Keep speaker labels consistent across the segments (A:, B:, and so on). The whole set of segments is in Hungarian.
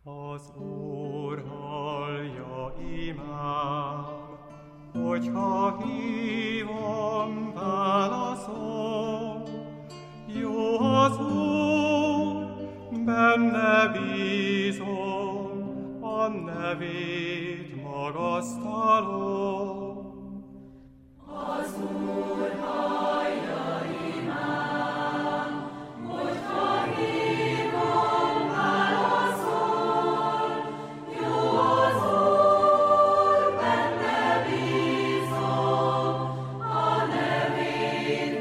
A: Az Úr hallja imám, hogyha hívom, válaszol. Jó az Úr, benne bízom, a nevét magasztalom.
B: Az Úr hallja imám, hogyha hívom, válaszol. Jó az Úr, benne bízom, a nevét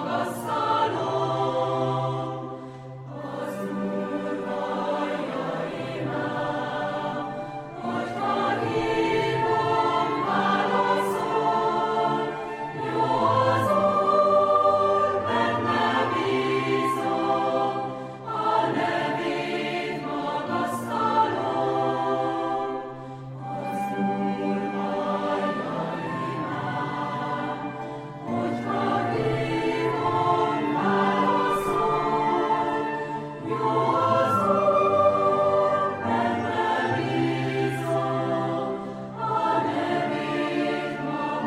B: magasztalom. Az Úr hallja imám, hogyha hívom, válaszol. Jó az Úr, benne bízom, a nevét magasztalom. Az Úr hallja imám, hogyha hívom, válaszol. Jó az Úr, benne bízom, a nevét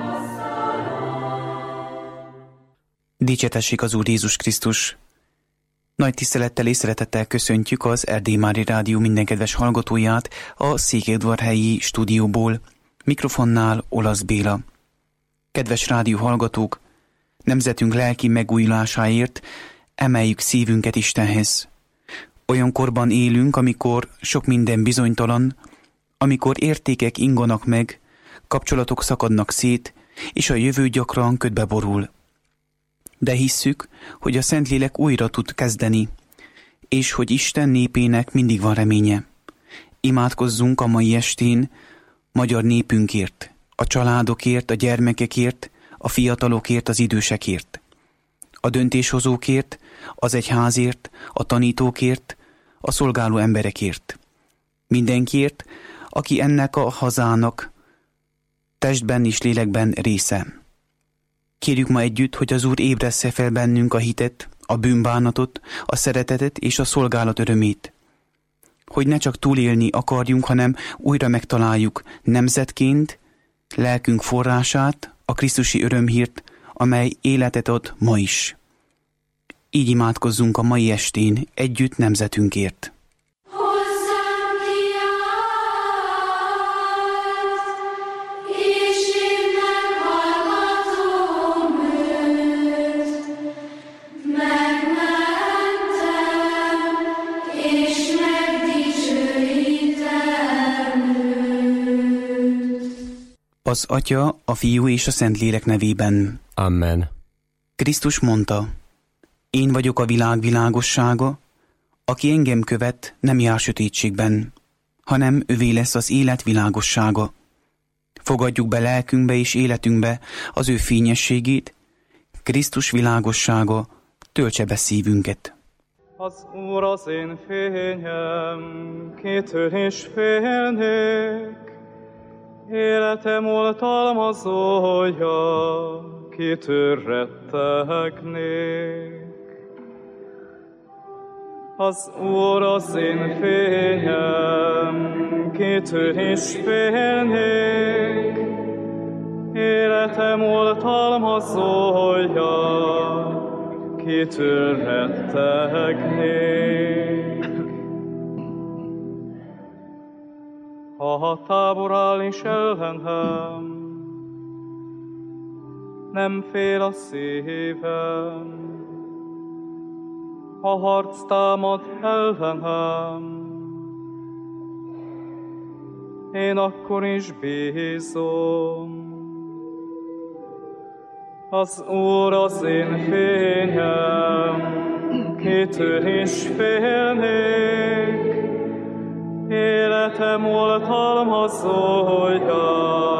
B: magasztalom.
C: Dicsértessék az Úr Jézus Krisztus! Nagy tisztelettel és szeretettel köszöntjük az Erdély Mária Rádió minden kedves hallgatóját a Székelyudvarhelyi stúdióból, mikrofonnál Olasz Béla. Kedves rádió hallgatók, nemzetünk lelki megújulásáért emeljük szívünket Istenhez. Olyan korban élünk, amikor sok minden bizonytalan, amikor értékek inganak meg, kapcsolatok szakadnak szét, és a jövő gyakran ködbe borul. De hisszük, hogy a Szentlélek újra tud kezdeni, és hogy Isten népének mindig van reménye. Imádkozzunk a mai estén magyar népünkért, a családokért, a gyermekekért, a fiatalokért, az idősekért, a döntéshozókért, az egyházért, a tanítókért, a szolgáló emberekért. Mindenkiért, aki ennek a hazának testben és lélekben része. Kérjük ma együtt, hogy az Úr ébressze fel bennünk a hitet, a bűnbánatot, a szeretetet és a szolgálat örömét. Hogy ne csak túlélni akarjunk, hanem újra megtaláljuk nemzetként lelkünk forrását, a krisztusi örömhírt, amely életet ad ma is. Így imádkozzunk a mai estén együtt nemzetünkért. Az Atya, a Fiú és a Szentlélek nevében.
D: Amen.
C: Krisztus mondta, én vagyok a világ világossága, aki engem követ, nem jár sötétségben, hanem övé lesz az élet világossága. Fogadjuk be lelkünkbe és életünkbe az ő fényességét, Krisztus világossága töltse be szívünket.
A: Az Úr az én fényem, kitől is félnék, életem oltalmazója, kitől rettegnék. Az Úr az én fényem, kitől is félnék, életem oltalmazója, kitől rettegnék. Ha tábor áll is ellenem, nem fél a szívem. Ha harc támad ellenem, én akkor is bízom. Az Úr az én fényem, kitől is félnék, életem oltalmazója,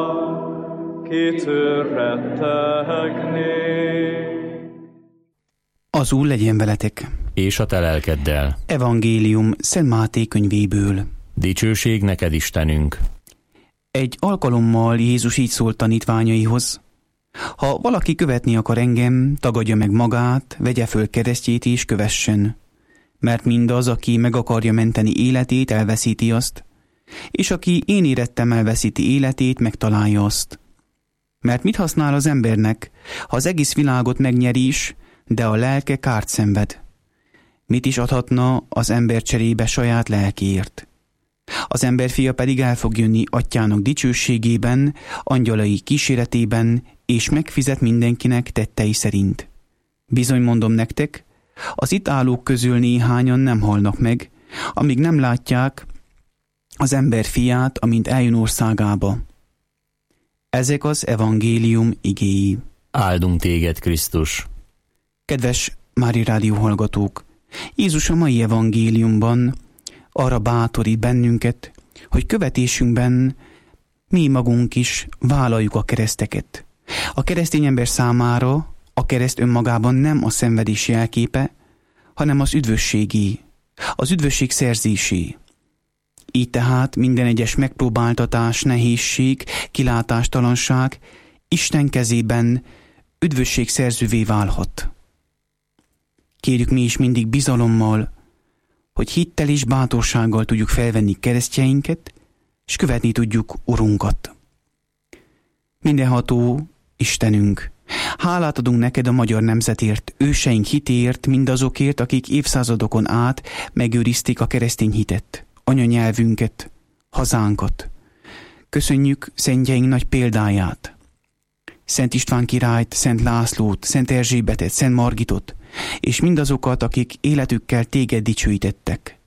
A: kitől rettegnék.
C: Az Úr legyen veletek.
D: És a te lelkeddel.
C: Evangélium Szent Máté könyvéből.
D: Dicsőség neked, Istenünk.
C: Egy alkalommal Jézus így szólt tanítványaihoz: ha valaki követni akar engem, tagadja meg magát, vegye föl keresztjét és kövessen. Mert mindaz, aki meg akarja menteni életét, elveszíti azt, és aki én érettem elveszíti életét, megtalálja azt. Mert mit használ az embernek, ha az egész világot megnyeri is, de a lelke kárt szenved? Mit is adhatna az ember cserébe saját lelkéért? Az emberfia pedig el fog jönni atyának dicsőségében, angyalai kíséretében, és megfizet mindenkinek tettei szerint. Bizony mondom nektek, az itt állók közül néhányan nem halnak meg, amíg nem látják az ember fiát, amint eljön országába. Ezek az evangélium igéi.
D: Áldunk téged, Krisztus!
C: Kedves Mária Rádió hallgatók! Jézus a mai evangéliumban arra bátorít bennünket, hogy követésünkben mi magunk is vállaljuk a kereszteket. A keresztény ember számára a kereszt önmagában nem a szenvedés jelképe, hanem az üdvösségé, az üdvösség szerzésé. Így tehát minden egyes megpróbáltatás, nehézség, kilátástalanság Isten kezében üdvösség szerzővé válhat. Kérjük mi is mindig bizalommal, hogy hittel és bátorsággal tudjuk felvenni keresztjeinket, és követni tudjuk Urunkat. Mindenható Istenünk, hálát adunk neked a magyar nemzetért, őseink hitéért, mindazokért, akik évszázadokon át megőrizték a keresztény hitet, anyanyelvünket, hazánkat. Köszönjük szentjeink nagy példáját, Szent István királyt, Szent Lászlót, Szent Erzsébetet, Szent Margitot, és mindazokat, akik életükkel téged dicsőítettek.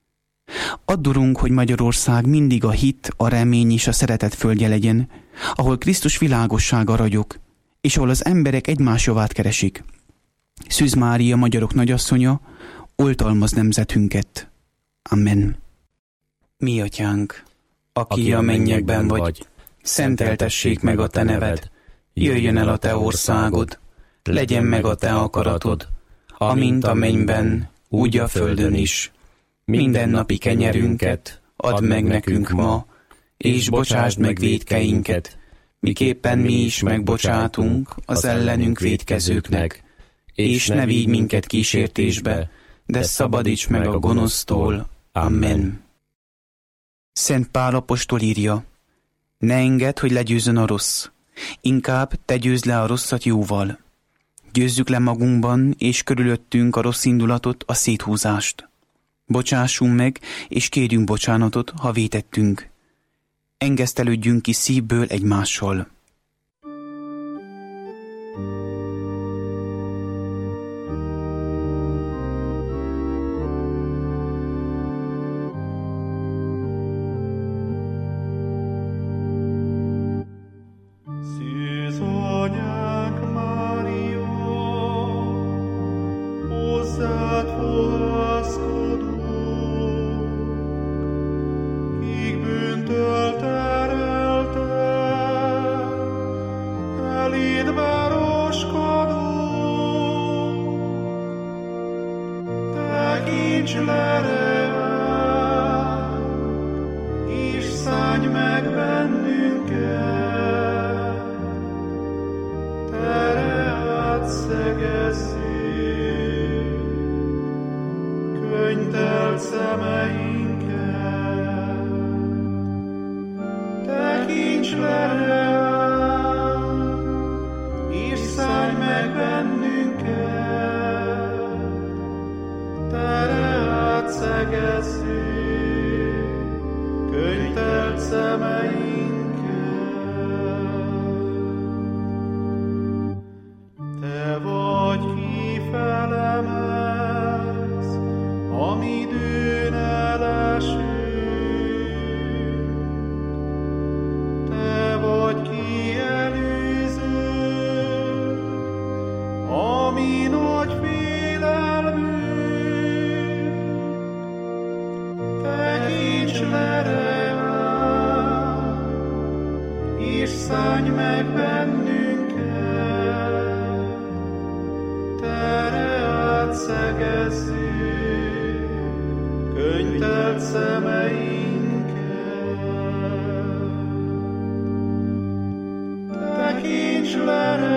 C: Add, Urunk, hogy Magyarország mindig a hit, a remény és a szeretet földje legyen, ahol Krisztus világossága ragyog, és ahol az emberek egymás javát keresik. Szűz Mária, magyarok nagyasszonya, oltalmaz nemzetünket. Amen. Mi atyánk, aki a mennyekben vagy, szenteltessék meg a te neved, jöjjön el a te országod, legyen meg a te akaratod, amint a mennyben, úgy a földön is. Mindennapi kenyerünket add meg nekünk ma, és bocsásd meg vétkeinket, miképpen mi is megbocsátunk az ellenünk vétkezőknek, és ne vigy minket kísértésbe, de szabadíts meg a gonosztól. Amen. Szent Pál apostol írja, ne engedd, hogy legyőzzön a rossz, inkább te győzd le a rosszat jóval. Győzzük le magunkban és körülöttünk a rossz indulatot, a széthúzást. Bocsássunk meg, és kérjünk bocsánatot, ha vétettünk. Engesztelődjünk ki szívből egymással.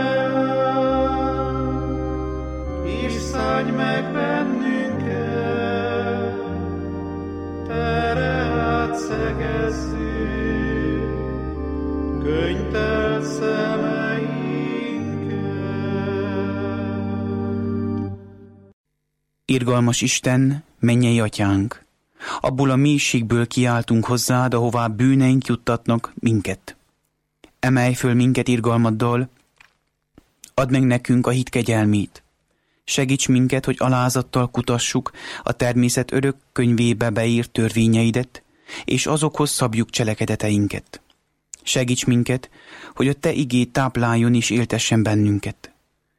E: Szállj meg bennünket, hercegezzé, könyvtár szemeinket.
C: Irgalmas Isten, mennyei atyánk, abból a mélységből kiáltunk hozzád, ahová bűneink juttatnak minket. Emelj föl minket irgalmaddal, add meg nekünk a hit kegyelmét. Segíts minket, hogy alázattal kutassuk a természet örök könyvébe beírt törvényeidet, és azokhoz szabjuk cselekedeteinket. Segíts minket, hogy a te igéd tápláljon és éltessen bennünket.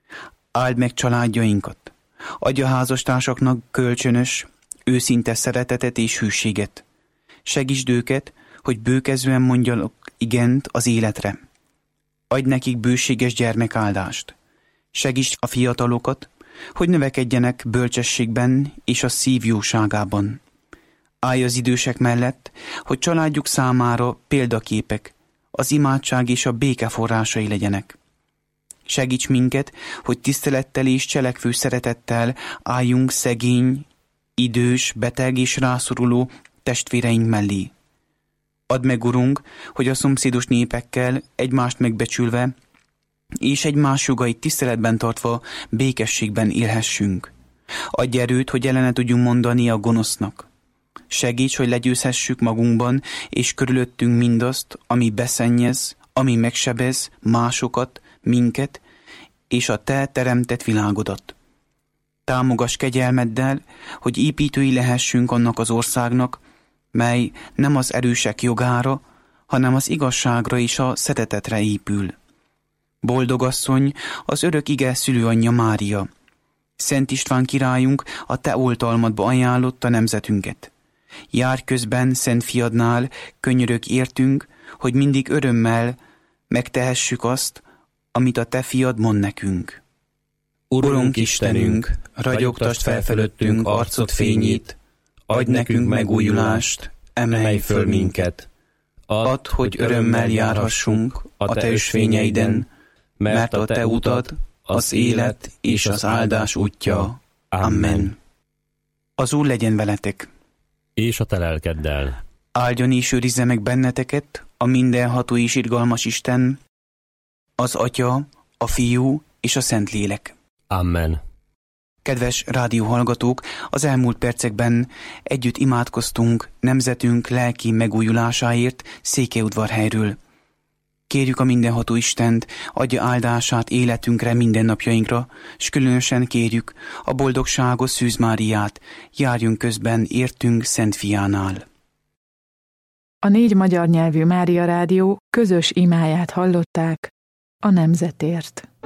C: Áld meg családjainkat, adj a házastársaknak kölcsönös, őszinte szeretetet és hűséget. Segítsd őket, hogy bőkezően mondjanak igent az életre. Adj nekik bőséges gyermekáldást. Segítsd a fiatalokat, hogy növekedjenek bölcsességben és a szív jóságában. Állj az idősek mellett, hogy családjuk számára példaképek, az imádság és a béke forrásai legyenek. Segíts minket, hogy tisztelettel és cselekvő szeretettel álljunk szegény, idős, beteg és rászoruló testvéreink mellé. Add meg, Urunk, hogy a szomszédos népekkel egymást megbecsülve és egymás jogait tiszteletben tartva békességben élhessünk. Adj erőt, hogy ellene tudjunk mondani a gonosznak. Segíts, hogy legyőzhessük magunkban és körülöttünk mindazt, ami beszennyez, ami megsebez másokat, minket és a te teremtett világodat. Támogass kegyelmeddel, hogy építői lehessünk annak az országnak, mely nem az erősek jogára, hanem az igazságra és a szeretetre épül. Boldog asszony, az örök ige szülőanyja Mária. Szent István királyunk a te oltalmadba ajánlotta nemzetünket. Járj közben Szent Fiadnál, könyörög értünk, hogy mindig örömmel megtehessük azt, amit a te fiad mond nekünk.
D: Urunk Istenünk, ragyogtasd fel felőttünk arcod fényét, adj nekünk megújulást, emelj föl minket.
C: Add, hogy örömmel járhassunk a te ösvényeiden, mert a te utad az élet és az áldás útja. Amen. Az Úr legyen veletek.
D: És a te lelkeddel.
C: Áldjon és őrizze meg benneteket a mindenható és irgalmas Isten, az Atya, a Fiú és a Szentlélek.
D: Amen.
C: Kedves rádióhallgatók, az elmúlt percekben együtt imádkoztunk nemzetünk lelki megújulásáért Székelyudvarhelyről. Kérjük a mindenható Istent, adja áldását életünkre, mindennapjainkra, s különösen kérjük a boldogságos Szűz Máriát, járjunk közben értünk Szent Fiánál.
F: A 4 magyar nyelvű Mária Rádió közös imáját hallották a nemzetért.